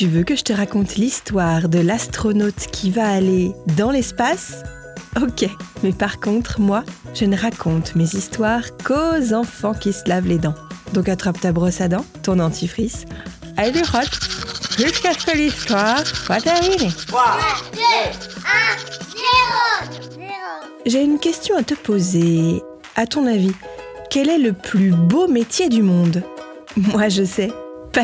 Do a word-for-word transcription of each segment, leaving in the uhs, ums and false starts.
Tu veux que je te raconte l'histoire de l'astronaute qui va aller dans l'espace ? Ok, mais par contre, moi, je ne raconte mes histoires qu'aux enfants qui se lavent les dents. Donc attrape ta brosse à dents, ton dentifrice, et du hot, jusqu'à ce que l'histoire soit terminée. trois, deux, un, zéro. J'ai une question à te poser. À ton avis, quel est le plus beau métier du monde ? Moi, je sais. Pâtissier ?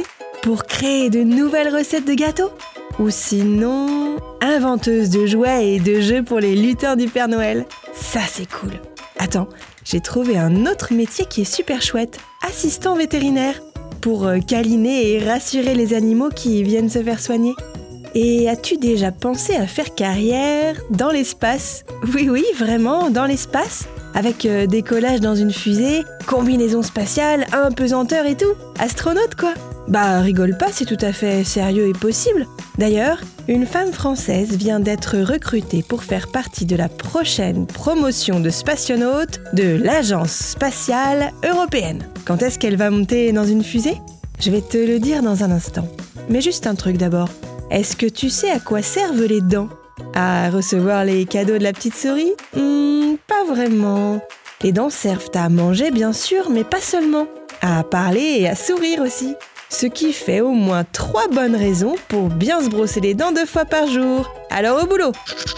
Pour créer de nouvelles recettes de gâteaux ? Ou sinon, inventeuse de jouets et de jeux pour les lutins du Père Noël. Ça, c'est cool. Attends, j'ai trouvé un autre métier qui est super chouette. Assistant vétérinaire. Pour câliner et rassurer les animaux qui viennent se faire soigner. Et as-tu déjà pensé à faire carrière dans l'espace ? Oui, oui, vraiment, dans l'espace ? Avec euh, décollage dans une fusée, combinaison spatiale, impesanteur et tout. Astronaute, quoi. Bah, rigole pas, c'est tout à fait sérieux et possible. D'ailleurs, une femme française vient d'être recrutée pour faire partie de la prochaine promotion de spationaute de l'Agence spatiale européenne. Quand est-ce qu'elle va monter dans une fusée ? Je vais te le dire dans un instant. Mais juste un truc d'abord. Est-ce que tu sais à quoi servent les dents ? À recevoir les cadeaux de la petite souris ? Hmm, pas vraiment. Les dents servent à manger, bien sûr, mais pas seulement. À parler et à sourire aussi. Ce qui fait au moins trois bonnes raisons pour bien se brosser les dents deux fois par jour. Alors au boulot !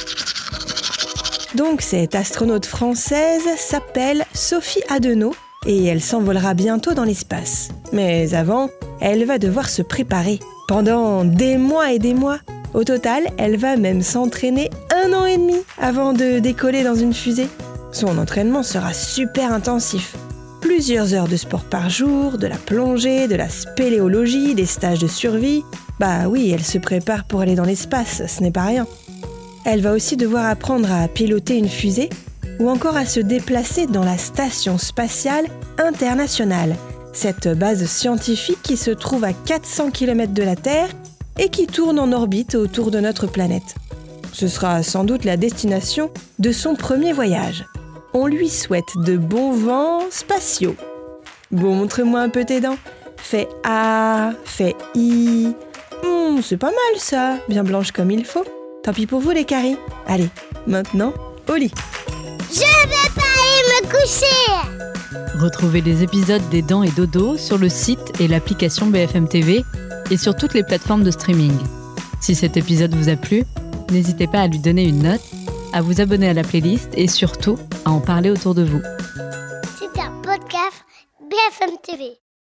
Donc cette astronaute française s'appelle Sophie Adenau et elle s'envolera bientôt dans l'espace. Mais avant, elle va devoir se préparer pendant des mois et des mois. Au total, elle va même s'entraîner un an et demi avant de décoller dans une fusée. Son entraînement sera super intensif. Plusieurs heures de sport par jour, de la plongée, de la spéléologie, des stages de survie. Bah oui, elle se prépare pour aller dans l'espace, ce n'est pas rien. Elle va aussi devoir apprendre à piloter une fusée ou encore à se déplacer dans la Station spatiale internationale, cette base scientifique qui se trouve à quatre cents kilomètres de la Terre et qui tourne en orbite autour de notre planète. Ce sera sans doute la destination de son premier voyage. On lui souhaite de bons vents spatiaux. Bon, montre-moi un peu tes dents. Fais A, fais I. Mmh, c'est pas mal ça, bien blanche comme il faut. Tant pis pour vous les caries. Allez, maintenant, au lit. Je vais pas aller me coucher. Retrouvez les épisodes des Dents et Dodo sur le site et l'application B F M T V et sur toutes les plateformes de streaming. Si cet épisode vous a plu, n'hésitez pas à lui donner une note, à vous abonner à la playlist et surtout à en parler autour de vous. C'est un podcast B F M T V.